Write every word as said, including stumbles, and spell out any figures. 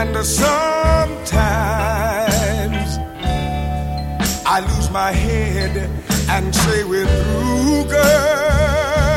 And sometimes I lose my head and say we're through, girl.